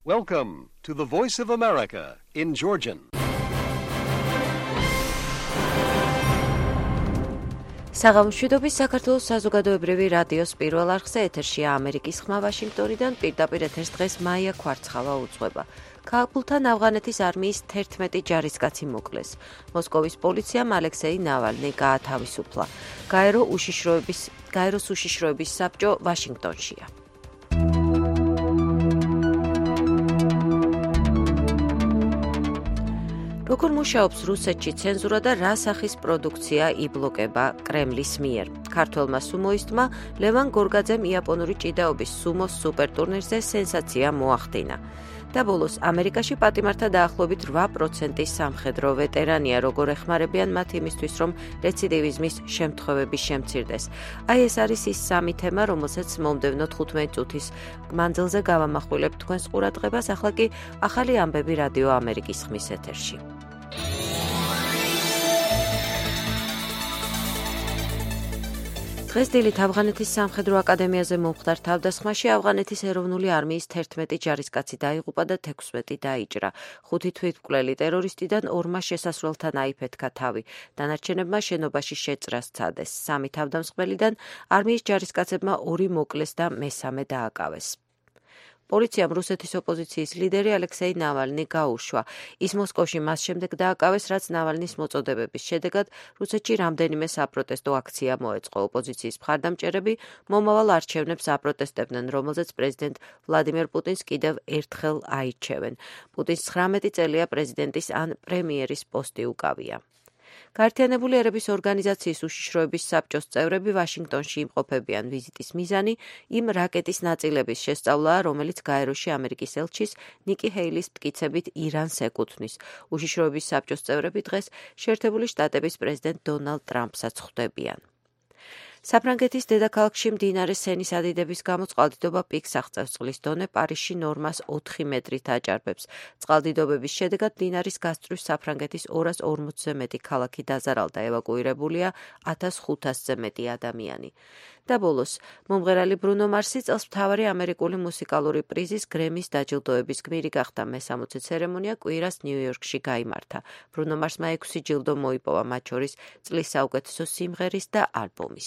Welcome to the Voice of America in Georgian. საღამოშვიდობის საქართველოს საზოგადოებრივი რადიოს პირველ არხზე ეთერშია ამერიკის ხმა ვაშინგტონიდან პირდაპირ ეთერს დღეს მაია ქვარცხავა უძღვება. ქალბულთან ავღანეთის არმიის 11 ჯარისკაცი მოკლეს. მოსკოვის პოლიციამ ალექსეი ნავალნი გაათავისუფლა. გაეროს უშიშროების საბჭო ვაშინგტონშია. როგორ მუშაობს რუსეთში ცენზურა და რა სახის პროდუქცია იბლოკება კრემლის მიერ. ქართველმა სუმოისტმა ლევან გორგაძემ იაპონური ჭიდაობის სუმოს სუპერტურნირზე სენსაცია მოახდინა. და ბოლოს ამერიკაში პატიმართა დაახლოებით 8% სამხედრო ვეტერანია, როგორ ეხმარებიან მათ იმისთვის, რომ რეციდივიზმის შემთხვევები შემცირდეს. აი ეს არის ის სამი თემა, რომელსაც მომდევნო 15 წუთის მანძილზე გავამახვილებთ თქვენს ყურადღებას, ახლა კი ახალი ამბები რადიო ამერიკის ხმის ეთერში. დღეს დილით ავღანეთის სამხედრო აკადემიაზე მომხდარ თავდასხმაში ავღანეთის ეროვნული არმიის 11 ჯარისკაცი დაიღუპა და 16 დაიჭრა. 5 თვითმკვლელი ტერორისტიდან 2-მა შესასვლელთან აიფეთქა თავი. დანარჩენებმა შენობაში შეწრა სცადეს. 3 თავდამსხმელიდან არმიის ჯარისკაცებმა 2 მოკლეს და მესამე დააკავეს. პოლიციამ რუსეთის ოპოზიციის ლიდერი ალექსეი ნავალნი გაუშვა. ის მოსკოვში მას შემდეგ დააკავეს, რაც ნავალნის მოწოდებების შედეგად რუსეთში რამდენიმე საპროტესტო აქცია მოეწყო. ოპოზიციის მხარდამჭერები მომავალ არჩევნებს აპროტესტებდნენ, რომელზეც პრეზიდენტ ვლადიმერ პუტინს კიდევ ერთხელ აირჩევენ. პუტინს 19 წელია პრეზიდენტის ან პრემიერის პოსტი უკავია. გაერთიანებული ერების ორგანიზაციის უშიშროების საბჭოს წევრები ვაშინგტონში იმყოფებიან. ვიზიტის მიზანი იმ რაკეტის ნაწილების შესწავლაა, რომელიც გაეროში ამერიკის ელჩის ნიკი ჰეილის მტკიცებით ირანს ეკუთვნის. უშიშროების საბჭოს წევრები დღეს შეერთებული შტატების პრეზიდენტ დონალდ ტრამპსაც ხვდებიან. საფრანგეთის დედაქალაქში მდინარე სენის ადიდების გამო წყალდიდობა პიკს აღწევს. წყლის დონე პარიზში ნორმას 4 მეტრით აჭარბებს. წყალდიდობების შედეგად მდინარის გასწვრივ საფრანგეთის 240-ზე მეტი ქალაქი დაზარალდა, ევაკუირებულია 1500-ზე მეტი ადამიანი. და ბოლოს, მომღერალი ბრუნო მარსი წელს მთავარი ამერიკული მუსიკალური პრიზის გრემის დაჯილდოების გმირი გახდა. მე-60 ცერემონია კვირას ნიუ-იორკში გაიმართა. ბრუნო მარსმა 6 ჯილდო მოიპოვა, მათ შორის წლის საუკეთესო სიმღერის და ალბომის.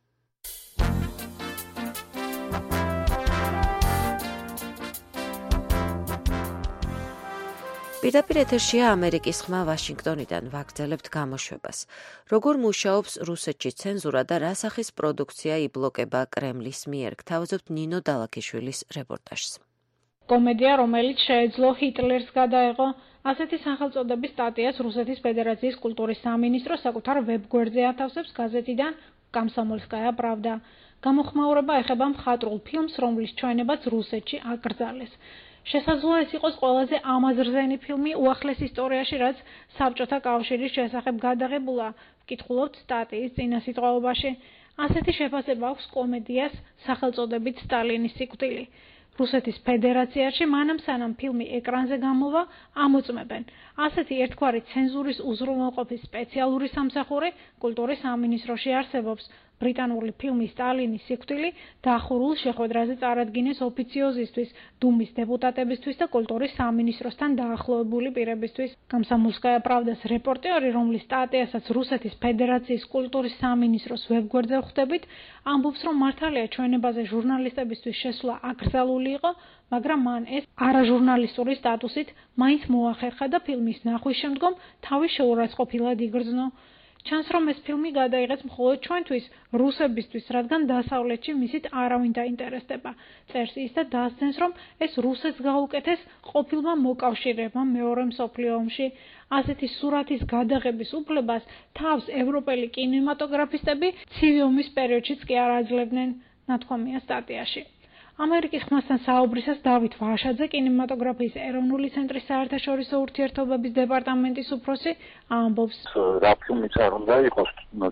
პირდაპირ ეთერშია ამერიკის ხმა ვაშინგტონიდან, ვაგრძელებთ გამოშვებას. როგორ მუშაობს რუსეთში ცენზურა და რა სახის პროდუქცია იბლოკება კრემლის მიერ, გთავაზობთ ნინო დალაქიშვილის რეპორტაჟს. კომედია, რომელიც შეეძლო ჰიტლერს გადაეღო, ასეთი სახელწოდების სტატიას რუსეთის ფედერაციის კულტურის სამინისტრო საკუთარ ვებგვერდზე ათავსებს გაზეთიდან კომსომოლსკაია პრავდა. გამოხმაურება ეხება მხატვრულ ფილმს, რომლის ჩვენებაც რუსეთში აკრძალეს. შესაძლოა ეს იყოს ყველაზე ამაზრზენი ფილმი უახლეს ისტორიაში, რაც საბჭოთა კავშირის შესახებ გადაღებულა, ვკითხულობთ სტატიის წინასიტყვაობაში. ასეთი შეფასება აქვს კომედიას სახელწოდებით სტალინის სიკვდილი. რუსეთის ფედერაციაში მანამ სანამ ფილმი ეკრანზე გამოვა, ამოწმებენ. ასეთი ერთგვარი ცენზურის უზრუნველყოფის სპეციალური სამსახური კულტურის სამინისტროში არსებობს. ბრიტანული ფილმი სტალინის სიკვდილი დახურულ შეხვედრაზე წარადგინეს ოფიციოზისთვის, დუმის დეპუტატებისთვის და კულტურის სამინისტროსთან დაახლოებული პირებისთვის. კომსომოლსკაია პრავდას რეპორტიორი, რომლის სტატიასაც რუსეთის ფედერაციის კულტურის სამინისტროს ვებგვერდზე ხვდებით, ამბობს, რომ მართალია ჩვენებაზე ჟურნალისტებისთვის შესვლა აკრძალული იყო, მაგრამ მან ეს არაჟურნალისტური სტატუსით მაინც მოახერხა და ფილმის ნახვის შემდგომ თავი შეურაცხყოფილად იგრძნო. ჩანს, რომ ეს ფილმი გადაიღეს მხოლოდ ჩვენთვის, რუსებისთვის, რადგან დასავლეთში მისით არავინ დაინტერესდება. წერს ის და დასძენს, რომ ეს რუსეთს გაუკეთეს ყოფილმა მოკავშირეებმა მეორე მსოფლიო ომში. ასეთი სურათის გადაღების უფლებას თავს ევროპელი კინემატოგრაფისტები ცივი ომის პერიოდშიც კი არ აძლევდნენ, ნათქვამია სტატიაში. ამერიკის ხმასთან საუბრისას დავით ვაშაძე, კინემატოგრაფიის ეროვნული ცენტრის საერთაშორისო ურთიერთობების დეპარტამენტის უფროსი, ამბობს. რა ფილმიც არ უნდა იყოს,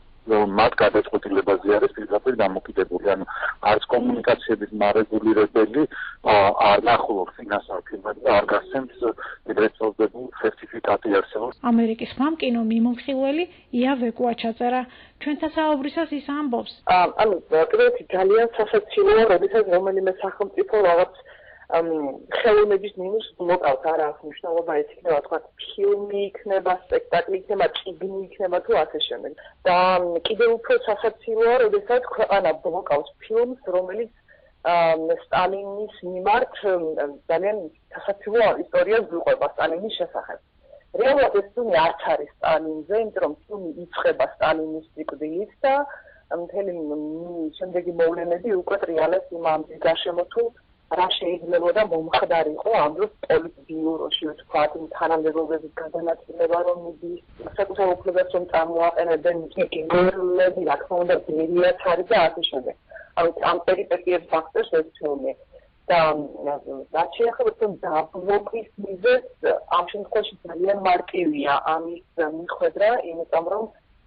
მათ გადაწყვეტილებაზე არის პირდაპირ დამოკიდებული. ანუ არც კომუნიკაციების მარეგულირებელი არ ნახულობს ინასალ ფილმებს და არ გასცემს ეგრეთ წოდებულ სერტიფიკატი არსებობს. ამერიკის ხმამ კინო მიმოხილველი ია ვეკუა ჩაწერა. ჩვენთან საუბრისას ის ამბობს. ანუ პირველი ძალიან სასაცილოა, როდესაც რომელიმე სახელმწიფო რაღაც ხელოვნების მინუს მოკავთ არ აქვს მნიშვნელობა ეს იქნება თქვა ფილმი იქნება სპექტაკლი იქნება წიგნი იქნება თუ ასე შემდეგ და კიდევ უფრო სასაცილოა როდესაც ქვეყანა ბლოკავს ფილმს რომელიც სტალინის მიმართ ძალიან სასაცილო ისტორიას გვიყვება სტალინის შესახებ რეალურად ეს ფილმი არც არის სტალინზე იმიტომ რომ ფილმი იწყება სტალინის სიკვდილით და მთელი შემდეგი მოვლენები უკვე ტრიალებს იმ ამბის გარშემო თუ რა შეიძლება მომხდარიყო ამ დროს პოლიტბიუროში ვთქვათ იმ თანამდებობების გადანაწილება რომ მიდის საკუთარ უფლებებს რომ წარმოაყენებდნენ გენერლები რა თქმა უნდა ძლიერიაც არის და ასე შემდეგ ამ პერიპეტიებს ფაქტორს ეს ფილმი და რაც შეეხება თუნ დაბლოკის მიზეზს ამ შემთხვევაში ძალიან მარტივია ამის მიხედვა იმიტომ რომ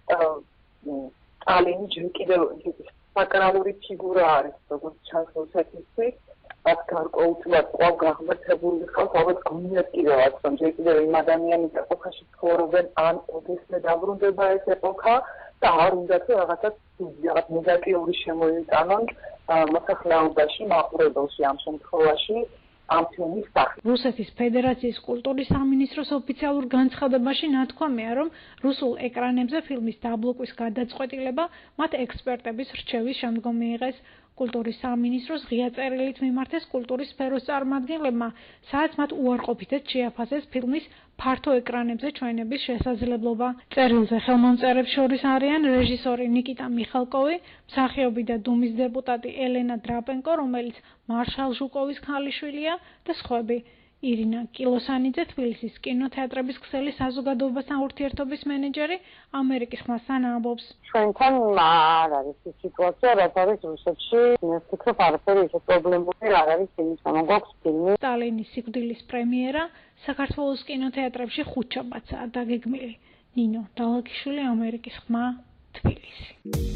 სტალინი ჯერ კიდევ საკრალური ფიგურა არის როგორც ჩანს რუსეთისთვის რაც გარკვეულწილად კვლავ გაღმერთებული ხალხს ალბათ გონიათ კიდევაც რომ ჯერ კიდევ იმ ადამიანის ეპოქაში ცხოვრობენ ან ოდესმე დაბრუნდება ეს ეპოქა და არ უნდა თუ რაღაცა ნეგატიური შემოიტანონ მოსახლეობაში მაყურებელში ამ შემთხვევაში ამ ფილმის სახით. რუსეთის ფედერაციის კულტურის სამინისტროს ოფიციალურ განცხადებაში ნათქვამია, რომ რუსულ ეკრანებზე ფილმის დაბლოკვის გადაწყვეტილება მათ ექსპერტების რჩევის შემდგომ მიიღეს. კულტურის სამინისტროს ღია წერილით მიმართეს კულტურის სფეროს წარმომადგენლებმა, სადაც მათ უარყოფითად შეაფასეს ფილმის ფართო ეკრანებზე ჩვენების შესაძლებლობა. წერილზე ხელმომწერებს შორის არიან რეჟისორი ნიკიტა მიხალკოვი, მსახიობი და დუმის დეპუტატი ელენა დრაპენკო, რომელიც მარშალ ჟუკოვის ქალიშვილია და სხვები. ირინა კილოსანიძე, თბილისის კინოთეატრების ქსელის საზოგადოებასთან ურთიერთობის მენეჯერი, ამერიკის ხმასთან ამბობს. ჩვენთან არ არის ის სიტუაცია, რაც არის რუსეთში. მე ვფიქრობ, არაფერი ისე პრობლემური არ არის იმის გამო გვაქვს ფილმი. სტალინის სიკვდილის პრემიერა საქართველოს კინოთეატრებში ხუთშაბათსაა დაგეგმილი. ნინო დალაკიშვილი, ამერიკის ხმა, თბილისი.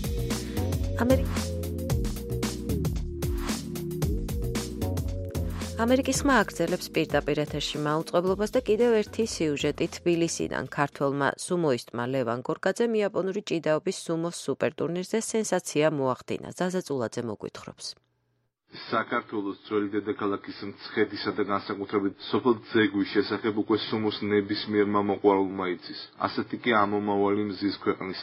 ამერიკის ხმა აგრძელებს პირდაპირ ეთერში მაუწყებლობას და კიდევ ერთი სიუჟეტი თბილისიდან ქართველმა სუმოისტმა ლევან გორგაძემ იაპონური ჭიდაობის სუმოს სუპერტურნირზე სენსაცია მოახდინა. ზაზა წულაძე მოგვითხრობს. საქართველოს ძველი დედაქალაქის მცხეთისა და განსაკუთრებით სოფელ ძეგვის შესახებ უკვე სუმოს ნებისმიერმა მოყვარულმა იცის. ასეთი კი ამომავალი მზის ქვეყნის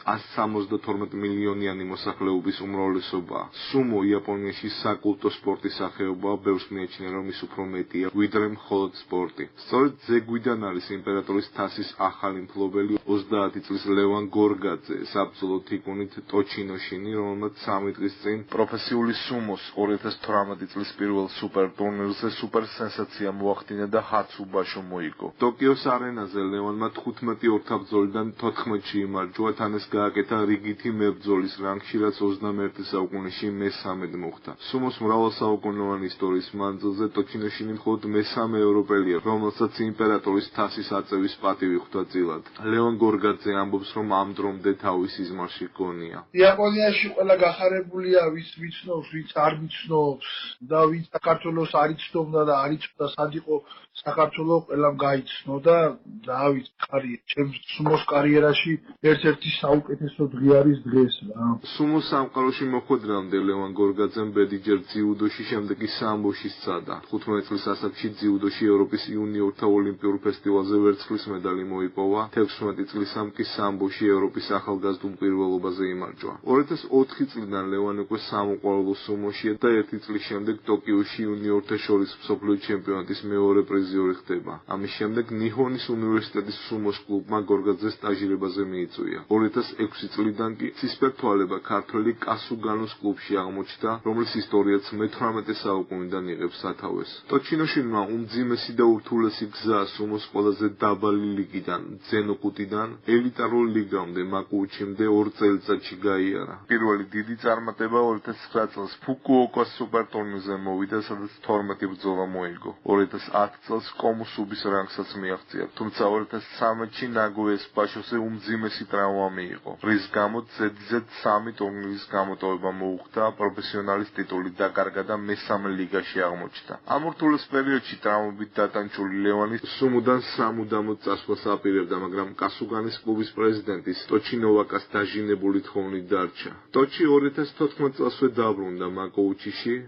172 მილიონიანი მოსახლეობის უმრავლესობაა. სუმო იაპონიაში საკულტო სპორტის სახეობაა, ბევრს მიაჩნია რომ ის უფრო მეტია, ვიდრე მხოლოდ სპორტი. სწორედ ძეგვიდან არის იმპერატორის თასის ახალი მფლობელი 30 წლის ლევან გორგაძე, საბრძოლო თიკუნით ტოჩინოშინი, რომელმაც 3 დღის წინ პროფესიული სუმოს 2018 წლის პირველ სუპერ ტურნირზე სუპერ სენსაცია მოახდინა და ჰაცუბაშო მოიგო. ტოკიოს არენაზე ლევანმა 15 ორთაბრძოლიდან 14-ში იმარჯვა, თან ეს გააკეთა რიგითი მებრძოლის რანგში, რაც 21 საუკუნეში მესამედ მოხდა. სუმოს მრავალსაუკუნოვანი ისტორიის მანძილზე ტოჩინოშინი მხოლოდ მესამე ევროპელია, რომელსაც იმპერატორის თასის აწევის პატივი ხვდა წილად. ლევან გორგაძე ამბობს, რომ ამ დრომდე თავის იზმარში გონია. იაპონიაში ყველა გახარებულია, ვის ვიცნობს, ვიც არ ვიცნობს. და ვინც საქართველოს არ იცნობდა და არ იცოდა სად იყო საქართველოს ყველამ გაიცნო და დავით ხარი ჩემს სუმოს კარიერაში ერთ-ერთი საუკეთესო დღე არის დღეს რა. სუმოს სამყაროში მოხვედრამდე ლევან გორგაძემ ბედი ჯერ ძიუდოში, შემდეგ კი სამბოში სცადა. 15 წლის ასაკში ძიუდოში ევროპის იუნიორთა ოლიმპიურ ფესტივალზე ვერცხლის медаლი მოიპოვა, 16 წლისამ კი სამბოში ევროპის ახალგაზრდულ პირველობაზე იმარჯვა. 2004 წლიდან ლევან უკვე სამოყვარულო სუმოშია და 1 წლის შემდეგ ტოკიოში იუნიორთა შორის მსოფლიო ჩემპიონატის მეორე პრიზიორი ხდება. ამის შემდეგ ნიჰონის უნივერსიტეტის სუმოს კლუბმა გორგაძეს სტაჟირებაზე მიიწვია. 2006 წლიდან კი ცისფერთვალება ქართველი კასუგანოს კლუბში აღმოჩნდა, რომლის ისტორიაც მე-18 საუკუნიდან იღებს სათავეს. ტოჩინოშინმა უმძიმესი და ურთულესი გზა სუმოს ყველაზე დაბალი ლიგიდან, ძენოკუტიდან, ელიტარულ ლიგამდე, მაკუჩიმდე 2 წელიწადში გაიარა. პირველი დიდი წარმატება 2009 წელს ფუკუოკას სუპერტურნირზე მოვიდა, სადაც 12 ბრძოლა მოიგო. 2010 წელს კომუსუბის რანგსაც მიაღწია, თუმცა 2013-ში ნაგოიას ბაშოზე უმძიმესი ტრავმა მიიღო, რის გამოც ზედიზედ 3 ტურნირის გამოტოვება მოუხდა, პროფესიონალის ტიტული დაკარგა და მესამე ლიგაში აღმოჩნდა. ამ ურთულეს პერიოდში ტრავმებით დატანჩული ლევანი სუმოდან სამუდამოდ წასვლას აპირებდა, მაგრამ კასუგანის კლუბის პრეზიდენტის ტოჩინოვაკას დაჟინებული თხოვნით დარჩა. ტოჩი 2014 წელსვე დაბრუნდა მაკოუჩიში,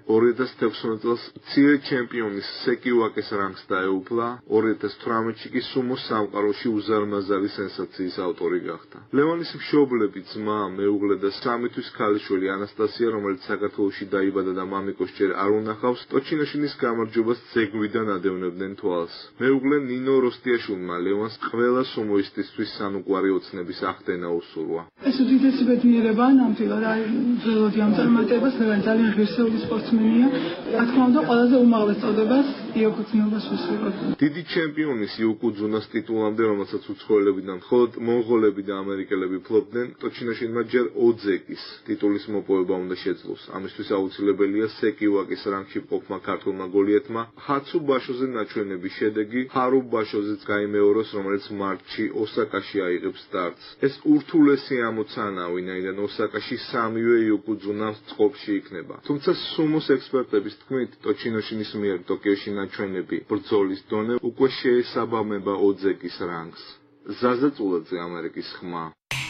2016 წელს მცირე ჩემპიონის სეკი ვაკეს რანგს დაეუფლა, 2018-ში კი სუმოს სამყაროში უზარმაზარი სენსაციის ავტორი გახდა. ლევანის მშობლები, ძმა, მეუღლე და 3 თვის ქალიშვილი ანასტასია, რომელიც საქართველოში დაიბადა და მამიკოს ჯერ არ უნახავს, ტოჩინოშინის გამარჯვებას ძეგვიდან ადევნებდნენ თვალს. მეუღლე ნინო როსტიაშვილმა ლევანს ყველა სუმოისტისთვის სანუკვარი ოცნების ახდენა უსურვა. ეს უდიდესი ბედნიერება ნამდვილად აი ველოდი ამ წარმატებას ლევანი ძალიან ღირსეული სპორტსმენია. რა თქმა უნდა, ყველაზე უმაღლეს წოდებას იოკუძუნობას უსურვოთ. დიდი ჩემპიონის იოკუძუნას ტიტულამდე, რომელსაც უცხოელებიდან მხოლოდ მონღოლები და ამერიკელები ფლობდნენ, ტოჩინოშინმა ჯერ ოძეკის ტიტულის მოპოვება უნდა შეძლოს. ამისთვის აუცილებელია სეკი ვაკის რანგში მყოფმა ქართულმა გოლიეთმა ჰაცუ ბაშოზე ნაჩვენების შედეგი ჰარუ ბაშოზეც გაიმეოროს, რომელიც მარტში ოსაკაში აიღებს სტარტს. ეს ურთულესი ამოცანა, ვინაიდან ოსაკაში 3-ვე იოკუძუნა წყობში იქნება. თუმცა სუმოს ექსპერტების თქმით, ტოჩინოშინის მიერ ტოკიოში ნაჩვენები ბრძოლის დონე უკვე შეესაბამება ოძეკის რანგს. ზაზა წულაძე, ამერიკის ხმა.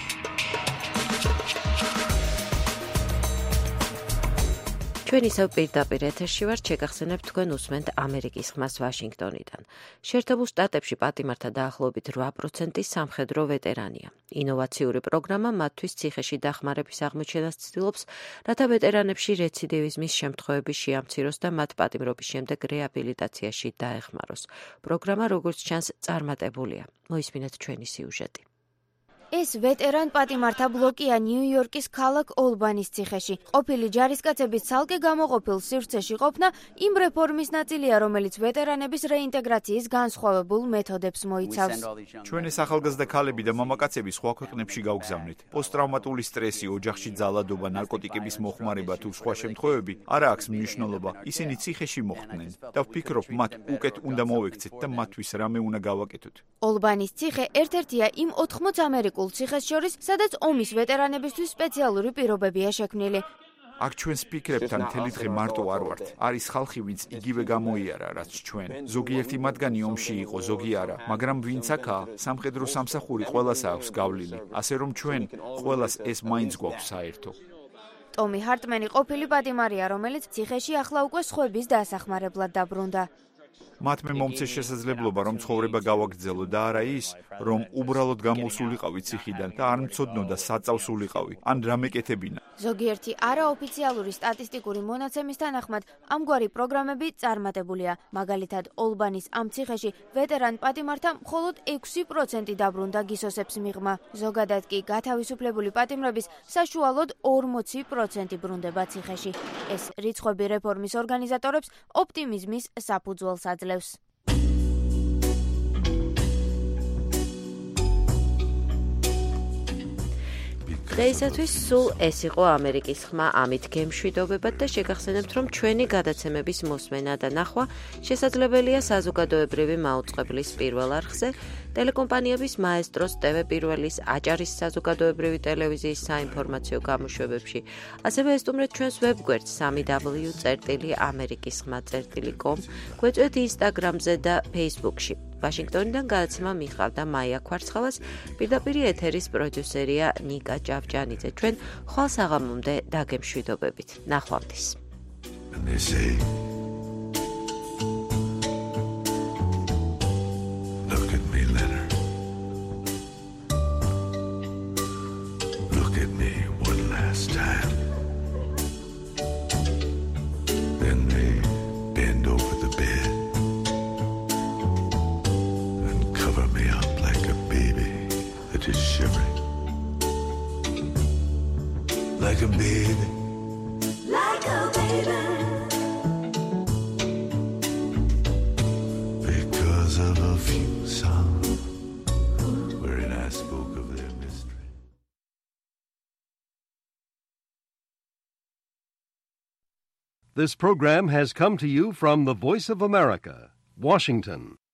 ჩვენ ისევ პირდაპირ ეთერში ვართ, შეგახსენებთ თქვენ უსმენთ ამერიკის ხმას ვაშინგტონიდან. შეერთებულ შტატებში პატიმართა დაახლოებით 8% სამხედრო ვეტერანია. ინოვაციური პროგრამა მათთვის ციხეში დახმარების აღმოჩენას ცდილობს, რათა ვეტერანებში რეციდივიზმის შემთხვევები შეამციროს და მათ პატიმრობის შემდეგ რეაბილიტაციაში დაეხმაროს. პროგრამა, როგორც ჩანს, წარმატებულია. მოისმინეთ ჩვენი სიუჟეტი. ეს ვეტერან პატიმართა ბლოკია ნიუ-იორკის ქალაქ ოლბანის ციხეში. ყოფილი ჯარისკაცების ცალკე გამოყოფილ სივრცეში ყოფნა იმ რეფორმის ნაწილია, რომელიც ვეტერანების რეინტეგრაციის განსხვავებულ მეთოდებს მოიცავს. ჩვენ ეს ახალგაზრდა ქალები და მამაკაცები სხვა ქვეყნებში გავგზავნით. პოსტტრავმატული სტრესი, ოჯახში ძალადობა, ნარკოტიკების მოხმარება თუ სხვა შემთხვევები არ აქვს მნიშვნელობა. ისინი ციხეში მოხვდნენ და ვფიქრობ, მათ უკეთ უნდა მოვექცეთ და მათთვის რამე უნდა გავაკეთოთ. ოლბანის ციხე ერთ-ერთია იმ 80 ამერიკულ ციხეს შორის, სადაც ომის ვეტერანებისთვის სპეციალური პირობებია შექმნილი. აქ ჩვენს ფიქრებთან მთელი დღე მარტო არ ვართ. არის ხალხი, ვინც იგივე გამოიარა, რაც ჩვენ. ზოგიერთი მათგანი ომში იყო, ზოგი არა, მაგრამ ვინც აქაა, სამხედრო სამსახური ყველას აქვს გავლილი. ასე რომ ჩვენ ყველას ეს მაინც გვაქვს საერთო. ტომი ჰარტმენი ყოფილი პატიმარია, რომელიც ციხეში ახლა უკვე სხვების დასახმარებლად დაბრუნდა. მათ მე მომცეს შესაძლებლობა, რომ ცხოვრება გავაგრძელო და არა ის, რომ უბრალოდ გამოსულიყავი ციხიდან და არ მცოდნოდა საწავსულიყავი, ან რამე კეთებინა. ზოგიერთი არაოფიციალური სტატისტიკური მონაცემის თანახმად, ამგვარი პროგრამები წარმატებულია. მაგალითად, ოლბანის ამ ციხეში ვეტერან პატიმართა მხოლოდ 6% დაბრუნდა გისოსებს მიღმა. ზოგადად კი გათავისუფლებული პატიმრების საშუალოდ 40% ბრუნდება ციხეში. ეს რიცხვები რეფორმის ორგანიზატორებს ოპტიმიზმის საფუძველს აძლევს. დღეისათვის სულ ეს იყო ამერიკის ხმა, ამით გემშვიდობებად და შეგახსენებთ, რომ ჩვენი გადაცემების მოსმენა და ნახვა შესაძლებელია საზოგადოებრივი მაუწყებლის პირველ არხზე, ტელეკომპანიების მაესტროს, TV პირველის, აჭარის საზოგადოებრივი ტელევიზიის საინფორმაციო გამოშვებებში. ასევე ესტუმრეთ ჩვენს ვებგვერდს www.amerikisxma.com, გვეწვეთ ინსტაგრამზე და ფეისბუქში. ვაშინგტონიდან გადაცემა მიხავდა მაია ქვარცხალას, პირდაპირ ეთერის პროდიუსერია ნიკა ჭავჭანიძე. ჩვენ ხვალ საღამომდე დაგემშვიდობებით. ნახვამდის. Look at me, Leonard. Look at me one last time. Then they bend over the bed and cover me up like a baby that is shivering. Like a baby. Like a baby. Because of a few songs wherein I spoke of their mystery. This program has come to you from the Voice of America, Washington.